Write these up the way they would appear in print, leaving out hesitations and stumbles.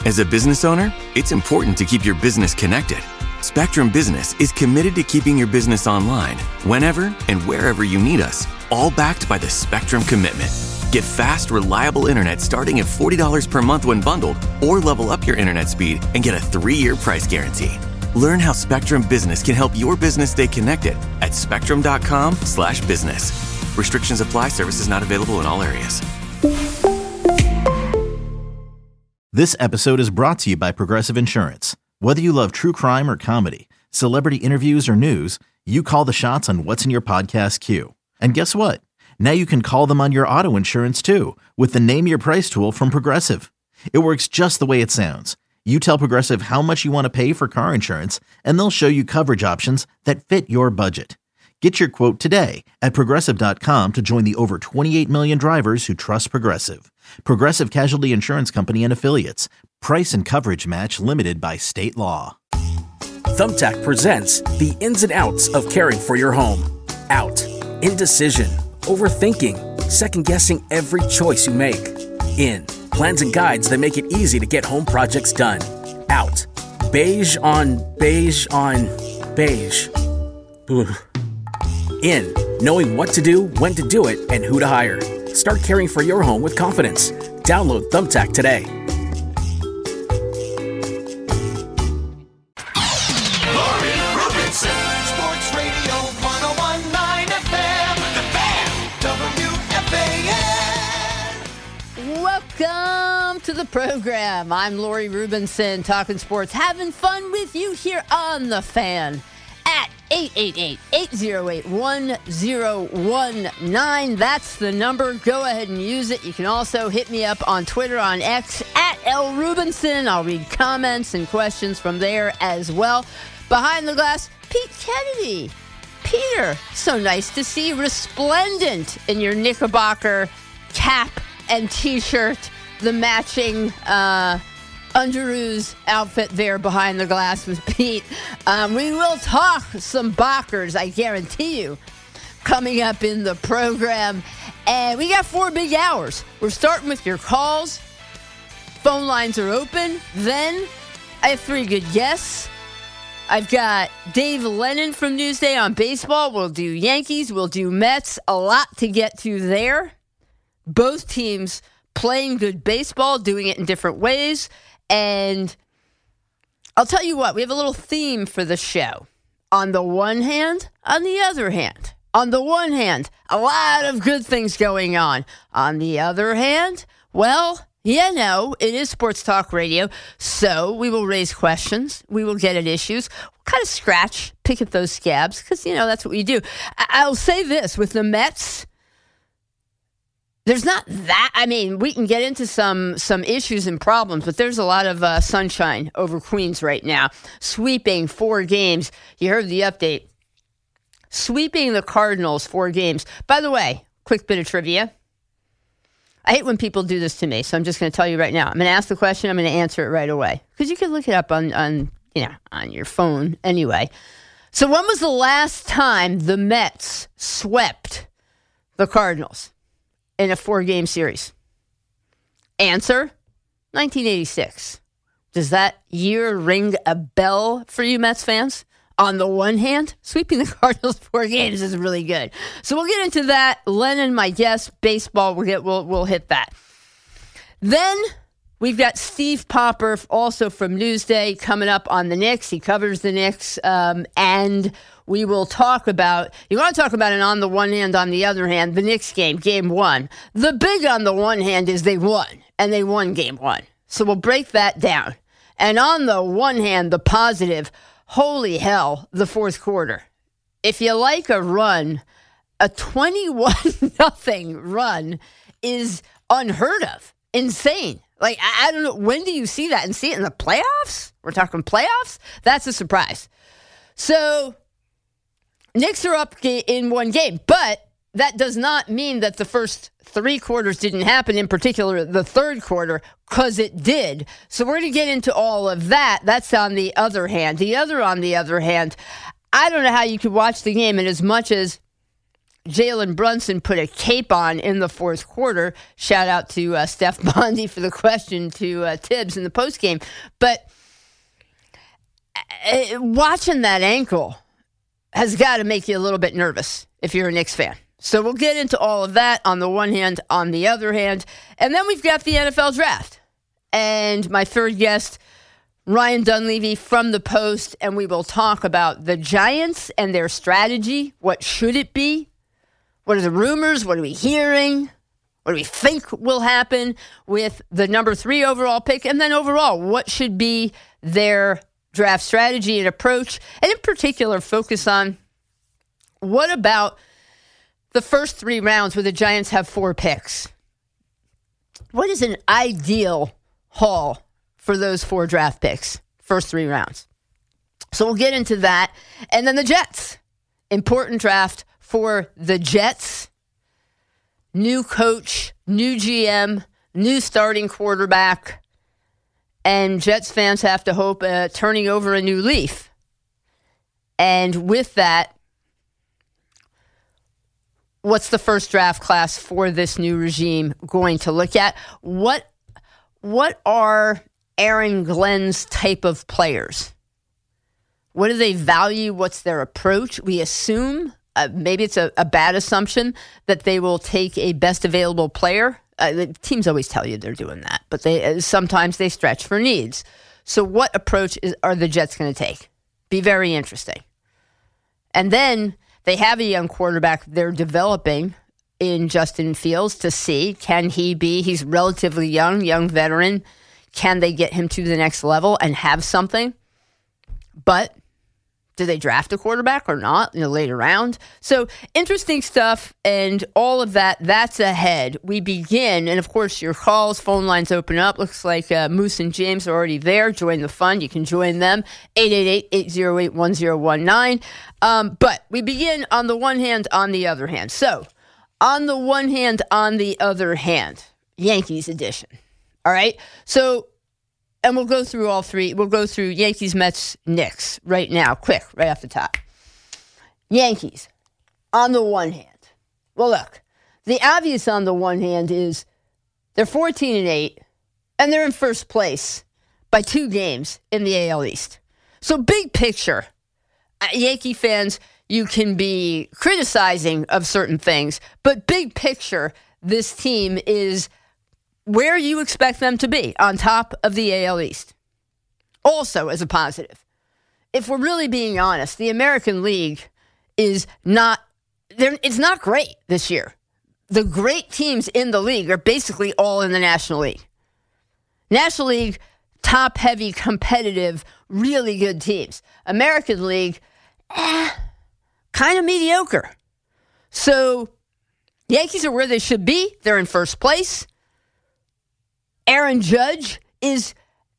As a business owner, it's important to keep your business connected. Spectrum Business is committed to keeping your business online whenever and wherever you need us, all backed by the Spectrum Commitment. Get fast, reliable internet starting at $40 per month when bundled, or level up your internet speed and get a 3-year price guarantee. Learn how Spectrum Business can help your business stay connected at spectrum.com/business. Restrictions apply. Services not available in all areas. This episode is brought to you by Progressive Insurance. Whether you love true crime or comedy, celebrity interviews or news, you call the shots on what's in your podcast queue. And guess what? Now you can call them on your auto insurance too with the Name Your Price tool from Progressive. It works just the way it sounds. You tell Progressive how much you want to pay for car insurance, and they'll show you coverage options that fit your budget. Get your quote today at Progressive.com to join the over 28 million drivers who trust Progressive. Progressive Casualty Insurance Company and Affiliates. Price and coverage match limited by state law. Thumbtack presents the ins and outs of caring for your home. Out. Indecision. Overthinking. Second-guessing every choice you make. In. Plans and guides that make it easy to get home projects done. Out. Beige on beige on beige. Ugh. In. Knowing what to do, when to do it, and who to hire. Start caring for your home with confidence. Download Thumbtack today. Laurie Rubinson, Sports Radio 101.9 FM, The Fan, WFAN. Welcome to the program. I'm Laurie Rubinson, talking sports, having fun with you here on The Fan at 888-808-1019. That's the number. Go ahead and use it. You can also hit me up on Twitter, on X, at L. Rubinson. I'll read comments and questions from there as well. Behind the glass, Pete Kennedy. Peter, so nice to see you resplendent in your Knickerbocker cap and T-shirt, the matching Underoos outfit there behind the glass with Pete. We will talk some Bockers, I guarantee you, coming up in the program. And we got 4 big hours. We're starting with your calls. Phone lines are open. Then I have 3 good guests. I've got Dave Lennon from Newsday on baseball. We'll do Yankees. We'll do Mets. A lot to get to there. Both teams playing good baseball, doing it in different ways. And I'll tell you what, we have a little theme for the show. On the one hand, on the other hand. On the one hand, a lot of good things going on. On the other hand, well, you know, it is Sports Talk Radio, so we will raise questions. We will get at issues. We'll kind of scratch, pick at those scabs, because, you know, that's what we do. I'll say this, with the Mets, there's not that, I mean, we can get into some issues and problems, but there's a lot of sunshine over Queens right now. Sweeping 4 games. You heard the update. Sweeping the Cardinals 4 games. By the way, quick bit of trivia. I hate when people do this to me, so I'm just going to tell you right now. I'm going to ask the question. I'm going to answer it right away. Because you can look it up on your phone anyway. So when was the last time the Mets swept the Cardinals in a 4-game series? Answer, 1986. Does that year ring a bell for you Mets fans? On the one hand, sweeping the Cardinals 4 games is really good. So we'll get into that. Lennon, my guest, baseball, we'll hit that. Then we've got Steve Popper, also from Newsday, coming up on the Knicks. He covers the Knicks, and we will talk about, you want to talk about an on the one hand, on the other hand, the Knicks game 1. The big on the one hand is they won, and they won game 1. So we'll break that down. And on the one hand, the positive, holy hell, the fourth quarter. If you like a run, a 21-0 run is unheard of. Insane. Like, I don't know, when do you see that? And see it in the playoffs? We're talking playoffs? That's a surprise. So, Knicks are up in 1 game, but that does not mean that the first 3 quarters didn't happen, in particular the third quarter, because it did. So we're going to get into all of that. That's on the other hand. On the other hand, I don't know how you could watch the game, and as much as Jalen Brunson put a cape on in the fourth quarter. Shout out to Steph Bondi for the question to Tibbs in the postgame. But watching that ankle has got to make you a little bit nervous if you're a Knicks fan. So we'll get into all of that on the one hand, on the other hand. And then we've got the NFL draft. And my third guest, Ryan Dunleavy from The Post, and we will talk about the Giants and their strategy. What should it be? What are the rumors? What are we hearing? What do we think will happen with the number 3 overall pick? And then overall, what should be their draft strategy and approach? And in particular, focus on what about the first 3 rounds where the Giants have 4 picks? What is an ideal haul for those 4 draft picks, first 3 rounds? So we'll get into that. And then the Jets. Important draft for the Jets. New coach, new GM, new starting quarterback. And Jets fans have to hope turning over a new leaf. And with that, what's the first draft class for this new regime going to look at? What are Aaron Glenn's type of players? What do they value? What's their approach? We assume, maybe it's a bad assumption, that they will take a best available player. The teams always tell you they're doing that, but sometimes they stretch for needs. So what approach are the Jets going to take? Be very interesting. And then they have a young quarterback they're developing in Justin Fields to see, can he be, he's relatively young veteran, can they get him to the next level and have something? But do they draft a quarterback or not in a later round? So interesting stuff, and all of that's ahead. We begin, and of course your calls, phone lines open up. Looks like Moose and James are already there. Join the fun. You can join them, 888-808-1019. But we begin on the one hand, on the other hand. So on the one hand, on the other hand, Yankees edition. All right? So, and we'll go through all 3. We'll go through Yankees, Mets, Knicks right now, quick, right off the top. Yankees, on the one hand. Well, look, the obvious on the one hand is they're 14-8, and they're in first place by 2 games in the AL East. So big picture, Yankee fans, you can be criticizing of certain things, but big picture, this team is where you expect them to be, on top of the AL East. Also, as a positive, if we're really being honest, the American League is it's not great this year. The great teams in the league are basically all in the National League. National League, top-heavy, competitive, really good teams. American League, kind of mediocre. So, Yankees are where they should be. They're in first place. Aaron Judge is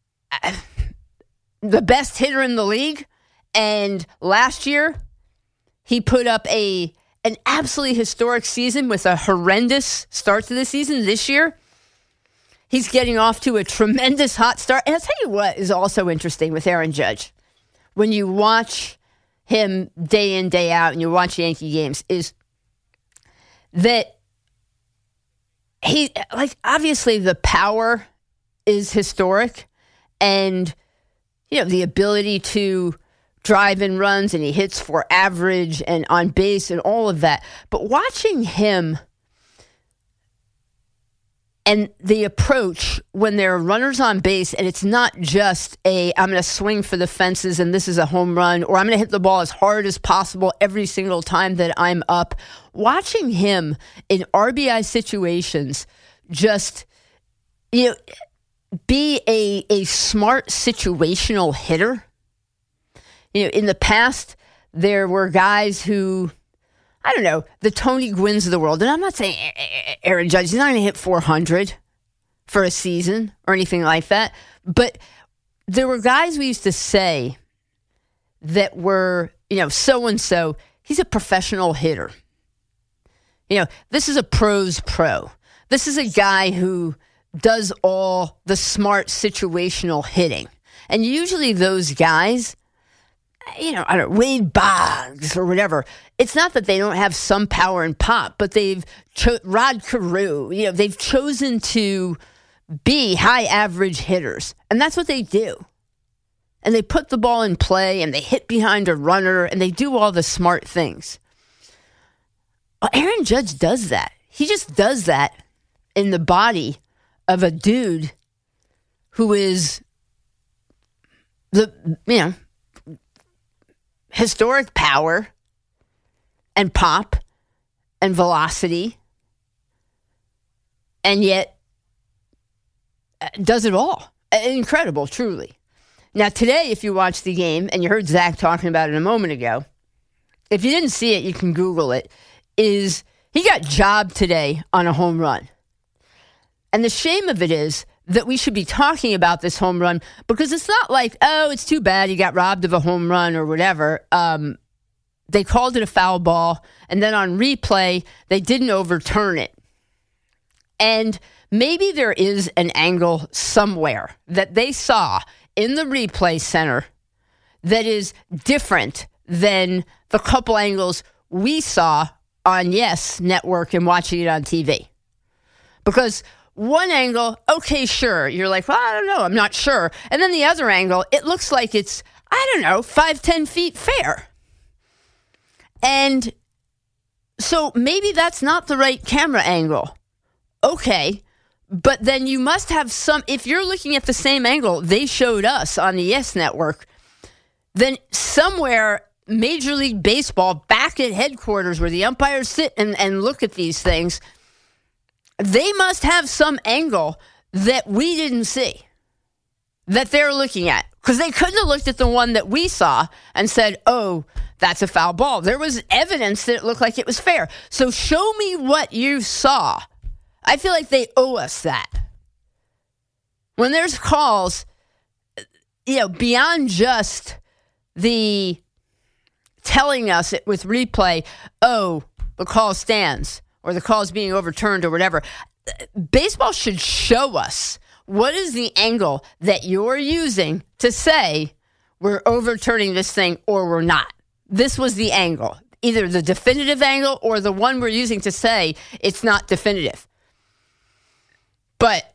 the best hitter in the league. And last year, he put up an absolutely historic season with a horrendous start to the season. This year, he's getting off to a tremendous hot start. And I'll tell you what is also interesting with Aaron Judge. When you watch him day in, day out, and you watch Yankee games, is that obviously the power is historic, and, the ability to drive in runs, and he hits for average and on base and all of that. But watching him and the approach when there are runners on base, and it's not just I'm going to swing for the fences and this is a home run, or I'm going to hit the ball as hard as possible every single time that I'm up. Watching him in RBI situations just, be a smart situational hitter. In the past, there were guys who, I don't know, the Tony Gwynns of the world. And I'm not saying Aaron Judge, he's not going to hit 400 for a season or anything like that. But there were guys we used to say that were, so-and-so, he's a professional hitter. This is a pro's pro. This is a guy who does all the smart situational hitting. And usually those guys, I don't know, Wade Boggs or whatever. It's not that they don't have some power and pop, but Rod Carew, they've chosen to be high average hitters. And that's what they do. And they put the ball in play and they hit behind a runner and they do all the smart things. Well, Aaron Judge does that. He just does that in the body of a dude who is historic power and pop and velocity, and yet does it all. Incredible, truly. Now, today, if you watch the game, and you heard Zach talking about it a moment ago, if you didn't see it, you can Google it, he got jobbed today on a home run. And the shame of it is that we should be talking about this home run because it's not like, oh, it's too bad he got robbed of a home run or whatever. They called it a foul ball, and then on replay, they didn't overturn it. And maybe there is an angle somewhere that they saw in the replay center that is different than the couple angles we saw on Yes Network and watching it on TV. Because one angle, okay, sure. You're like, well, I don't know. I'm not sure. And then the other angle, it looks like it's, 5-10 feet fair. And so maybe that's not the right camera angle. Okay. But then you must have if you're looking at the same angle they showed us on the Yes Network, then somewhere Major League Baseball back at headquarters where the umpires sit and look at these things, they must have some angle that we didn't see that they're looking at. Because they couldn't have looked at the one that we saw and said, oh, that's a foul ball. There was evidence that it looked like it was fair. So show me what you saw. I feel like they owe us that. When there's calls, beyond just the telling us it with replay, oh, the call stands or the call is being overturned or whatever, baseball should show us what is the angle that you're using to say we're overturning this thing or we're not. This was the angle, either the definitive angle or the one we're using to say it's not definitive. But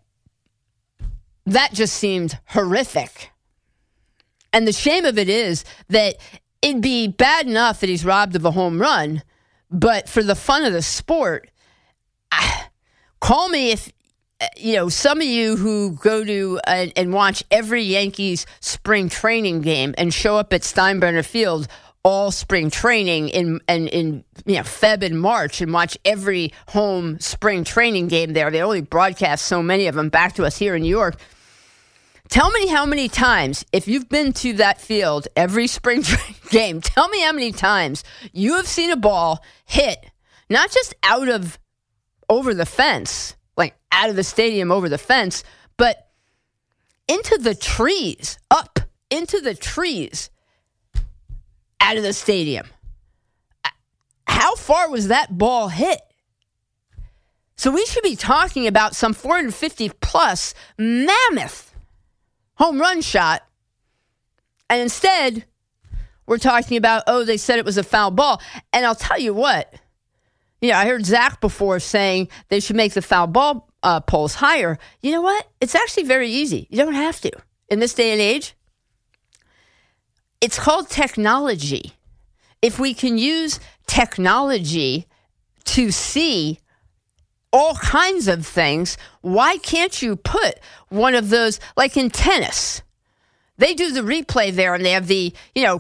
that just seemed horrific. And the shame of it is that it'd be bad enough that he's robbed of a home run, but for the fun of the sport, call me if, some of you who go to and watch every Yankees spring training game and show up at Steinbrenner Field all spring training in Feb and March and watch every home spring training game there. They only broadcast so many of them back to us here in New York. Tell me how many times, if you've been to that field every spring training game, tell me how many times you have seen a ball hit, not just over the fence, like out of the stadium over the fence, but into the trees, up into the trees out of the stadium. How far was that ball hit? So we should be talking about some 450 plus mammoth home run shot. And instead, we're talking about, they said it was a foul ball. And I'll tell you what, I heard Zach before saying they should make the foul ball polls higher. You know what? It's actually very easy. You don't have to. In this day and age, it's called technology. If we can use technology to see all kinds of things, why can't you put one of those, like in tennis? They do the replay there and they have the,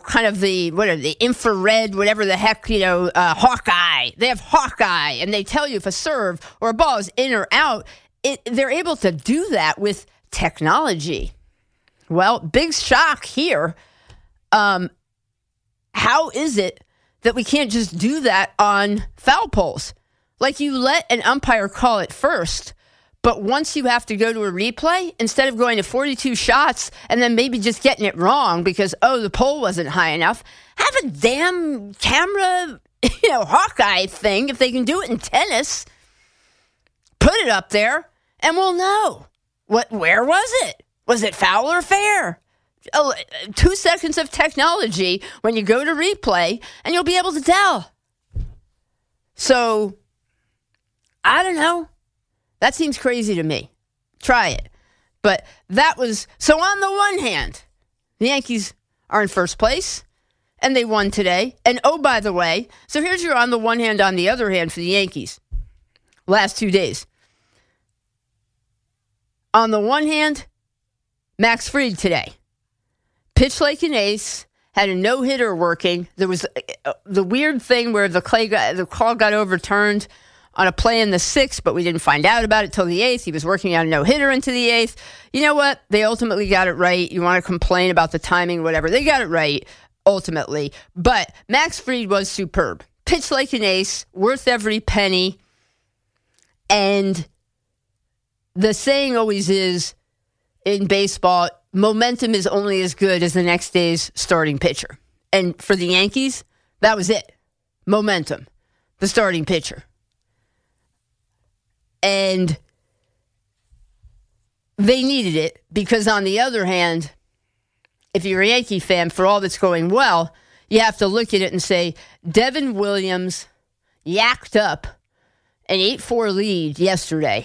the infrared, whatever the heck, Hawkeye. They have Hawkeye and they tell you if a serve or a ball is in or out. They're able to do that with technology. Well, big shock here. How is it that we can't just do that on foul poles? Like you let an umpire call it first, but once you have to go to a replay, instead of going to 42 shots and then maybe just getting it wrong because, the pole wasn't high enough, have a damn camera, Hawkeye thing. If they can do it in tennis, put it up there and we'll know. Where was it? Was it foul or fair? 2 seconds of technology when you go to replay, and you'll be able to tell. So, I don't know. That seems crazy to me. Try it. But that was, so on the one hand, the Yankees are in first place, and they won today. And oh, by the way, so here's your on the one hand, on the other hand for the Yankees. Last 2 days. On the one hand, Max Fried today. Pitched like an ace, had a no-hitter working. There was the weird thing where the call got overturned on a play in the 6th, but we didn't find out about it till the 8th. He was working on a no-hitter into the 8th. You know what? They ultimately got it right. You want to complain about the timing, whatever. They got it right, ultimately. But Max Fried was superb. Pitched like an ace, worth every penny. And the saying always is, in baseball, momentum is only as good as the next day's starting pitcher. And for the Yankees, that was it. Momentum. The starting pitcher. And they needed it because, on the other hand, if you're a Yankee fan, for all that's going well, you have to look at it and say, Devin Williams yacked up an 8-4 lead yesterday.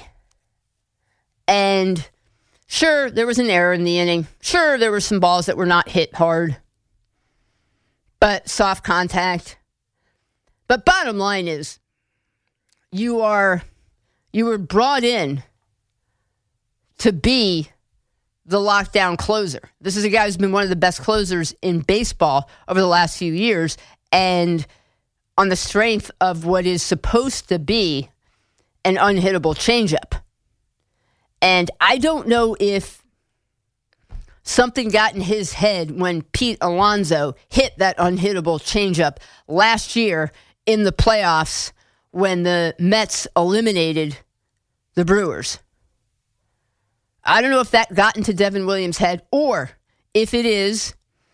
And sure, there was an error in the inning. Sure, there were some balls that were not hit hard. But soft contact. But bottom line is, you were brought in to be the lockdown closer. This is a guy who's been one of the best closers in baseball over the last few years, and on the strength of what is supposed to be an unhittable changeup. And I don't know if something got in his head when Pete Alonso hit that unhittable changeup last year in the playoffs when the Mets eliminated the Brewers. I don't know if that got into Devin Williams' head, or if it is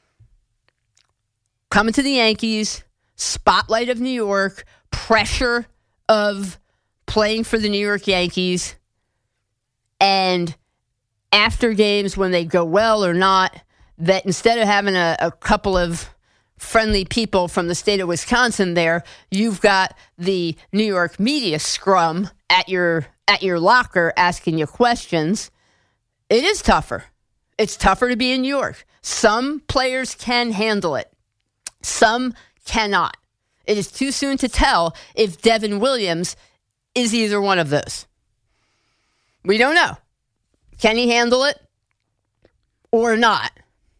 coming to the Yankees, spotlight of New York, pressure of playing for the New York Yankees, and after games when they go well or not, that instead of having a couple of friendly people from the state of Wisconsin there, you've got the New York media scrum at your locker asking you questions. It is tougher. It's tougher to be in New York. Some players can handle it. Some cannot. It is too soon to tell if Devin Williams is either one of those. We don't know. Can he handle it or not?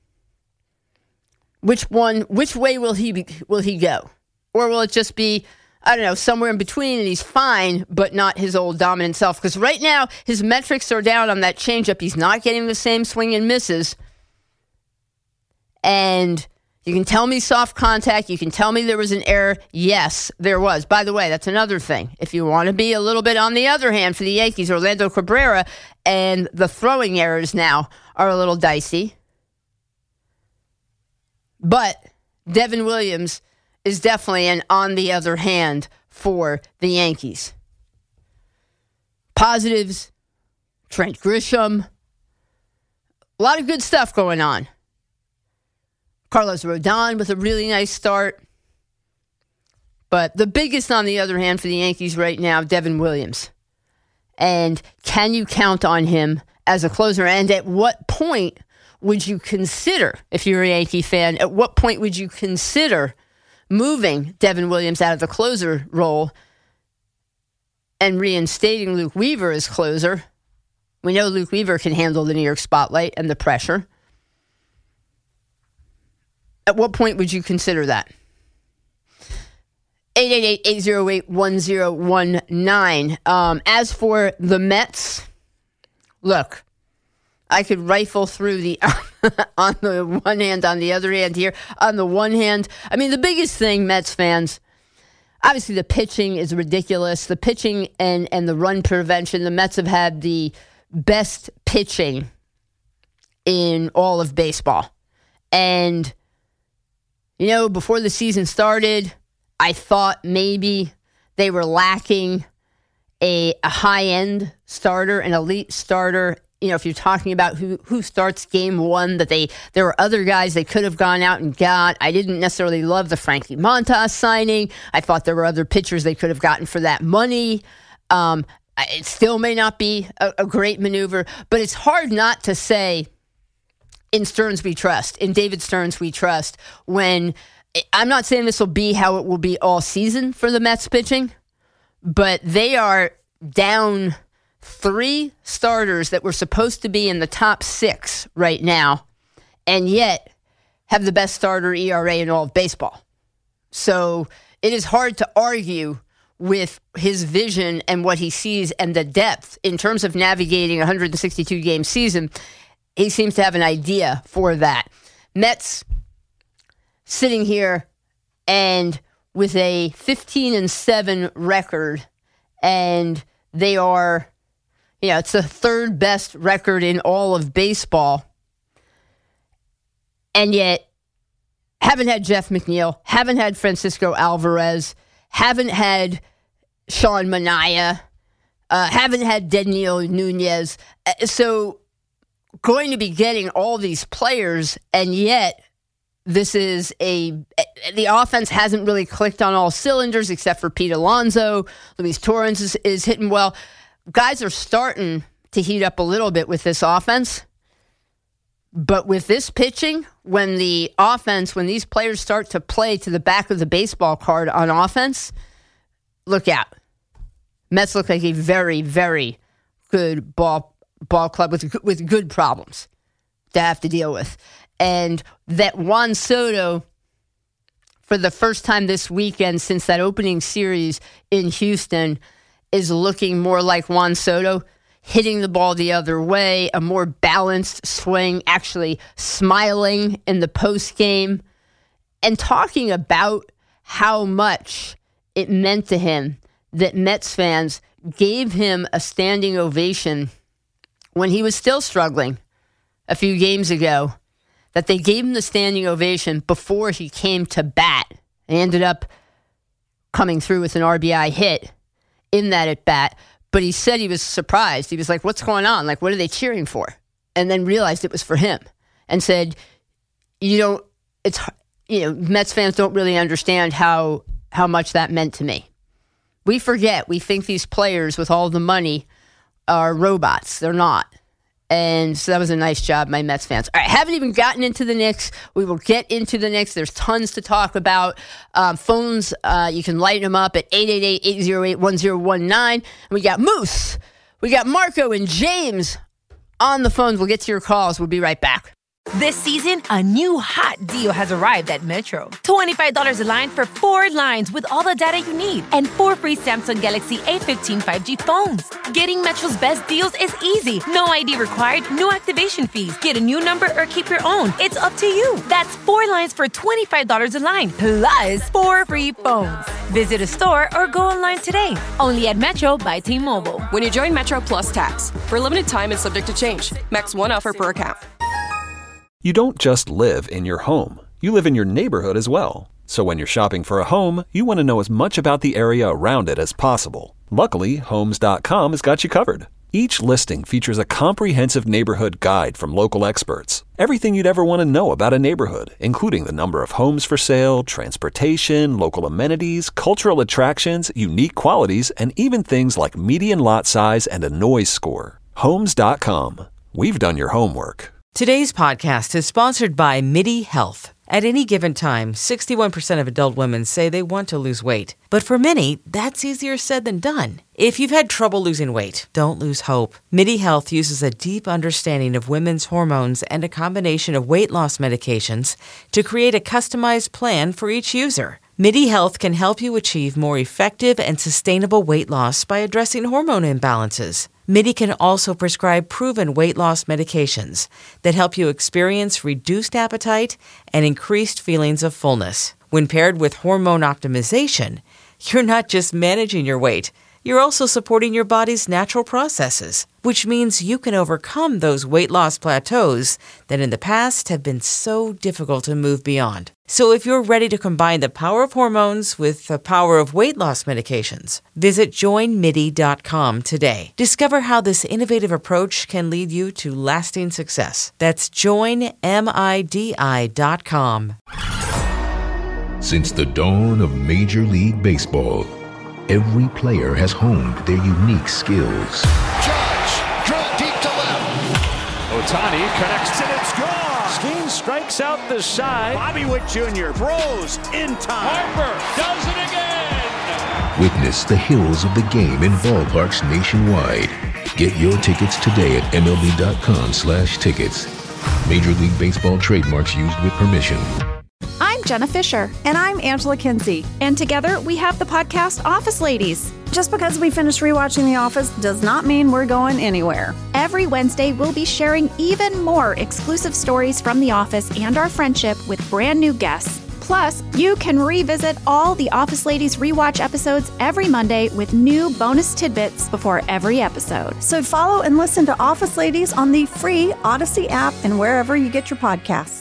Which way will he go? Or will it just be, I don't know, somewhere in between, and he's fine, but not his old dominant self? Because right now, his metrics are down on that changeup. He's not getting the same swing and misses. And you can tell me soft contact. You can tell me there was an error. Yes, there was. By the way, that's another thing. If you want to be a little bit on the other hand for the Yankees, Orlando Cabrera and the throwing errors now are a little dicey. But Devin Williams is definitely an on the other hand for the Yankees. Positives, Trent Grisham, a lot of good stuff going on. Carlos Rodon with a really nice start. But the biggest on the other hand for the Yankees right now, Devin Williams. And can you count on him as a closer? And at what point would you consider, if you're a Yankee fan, at what point would you consider moving Devin Williams out of the closer role and reinstating Luke Weaver as closer? We know Luke Weaver can handle the New York spotlight and the pressure. At what point would you consider that? 888-808-1019. As for the Mets, look, I could rifle through the on the one hand, on the other hand here. On the one hand, I mean, the biggest thing, Mets fans, obviously the pitching is ridiculous. The pitching and the run prevention, the Mets have had the best pitching in all of baseball. And, you know, before the season started, I thought maybe they were lacking a high-end starter, an elite starter if you're talking about who starts game one, that there were other guys they could have gone out and got. I didn't necessarily love the Frankie Montas signing. I thought there were other pitchers they could have gotten for that money. It still may not be a great maneuver, but it's hard not to say in Stearns we trust, in David Stearns we trust, when I'm not saying this will be how it will be all season for the Mets pitching, but they are down 3 starters that were supposed to be in the top 6 right now, and yet have the best starter ERA in all of baseball. So it is hard to argue with his vision and what he sees and the depth in terms of navigating a 162-game season. He seems to have an idea for that. Mets sitting here and with a 15-7 record, and they are, it's the 3rd best record in all of baseball, and yet haven't had Jeff McNeil, haven't had Francisco Alvarez, haven't had Sean Manaea, haven't had Daniel Nunez. So going to be getting all these players, and yet this is the offense hasn't really clicked on all cylinders except for Pete Alonso. Luis Torrens is hitting well. Guys are starting to heat up a little bit with this offense. But with this pitching, when these players start to play to the back of the baseball card on offense, look out. Mets look like a very, very good ball club with good problems to have to deal with. And that Juan Soto, for the first time this weekend since that opening series in Houston, is looking more like Juan Soto, hitting the ball the other way, a more balanced swing, actually smiling in the postgame, and talking about how much it meant to him that Mets fans gave him a standing ovation when he was still struggling a few games ago, that they gave him the standing ovation before he came to bat and ended up coming through with an RBI hit in that at-bat. But he said he was surprised. He was like, what's going on? Like, what are they cheering for? And then realized it was for him and said, Mets fans don't really understand how much that meant to me. We forget. We think these players with all the money are robots. They're not. And so that was a nice job, my Mets fans. All right, haven't even gotten into the Knicks. We will get into the Knicks. There's tons to talk about. Phones, you can light them up at 888-808-1019. And we got Moose. We got Marco and James on the phones. We'll get to your calls. We'll be right back. This season, a new hot deal has arrived at Metro. $25 a line for 4 lines with all the data you need and 4 free Samsung Galaxy A15 5G phones. Getting Metro's best deals is easy. No ID required, no activation fees. Get a new number or keep your own. It's up to you. That's 4 lines for $25 a line, plus 4 free phones. Visit a store or go online today. Only at Metro by T-Mobile. When you join Metro Plus Tax, for a limited time and subject to change. Max 1 offer per account. You don't just live in your home. You live in your neighborhood as well. So when you're shopping for a home, you want to know as much about the area around it as possible. Luckily, Homes.com has got you covered. Each listing features a comprehensive neighborhood guide from local experts. Everything you'd ever want to know about a neighborhood, including the number of homes for sale, transportation, local amenities, cultural attractions, unique qualities, and even things like median lot size and a noise score. Homes.com. We've done your homework. Today's podcast is sponsored by MIDI Health. At any given time, 61% of adult women say they want to lose weight. But for many, that's easier said than done. If you've had trouble losing weight, don't lose hope. MIDI Health uses a deep understanding of women's hormones and a combination of weight loss medications to create a customized plan for each user. MIDI Health can help you achieve more effective and sustainable weight loss by addressing hormone imbalances. MIDI can also prescribe proven weight loss medications that help you experience reduced appetite and increased feelings of fullness. When paired with hormone optimization, you're not just managing your weight, you're also supporting your body's natural processes, which means you can overcome those weight loss plateaus that in the past have been so difficult to move beyond. So if you're ready to combine the power of hormones with the power of weight loss medications, visit joinmidi.com today. Discover how this innovative approach can lead you to lasting success. That's joinmidi.com. Since the dawn of Major League Baseball, every player has honed their unique skills. Judge, drill deep to left. Ohtani connects and it's gone. Skeen strikes out the side. Bobby Witt Jr. throws in time. Harper does it again. Witness the hills of the game in ballparks nationwide. Get your tickets today at MLB.com/tickets. Major League Baseball trademarks used with permission. I'm Jenna Fisher. And I'm Angela Kinsey. And together we have the podcast Office Ladies. Just because we finished rewatching The Office does not mean we're going anywhere. Every Wednesday, we'll be sharing even more exclusive stories from The Office and our friendship with brand new guests. Plus, you can revisit all the Office Ladies rewatch episodes every Monday with new bonus tidbits before every episode. So follow and listen to Office Ladies on the free Odyssey app and wherever you get your podcasts.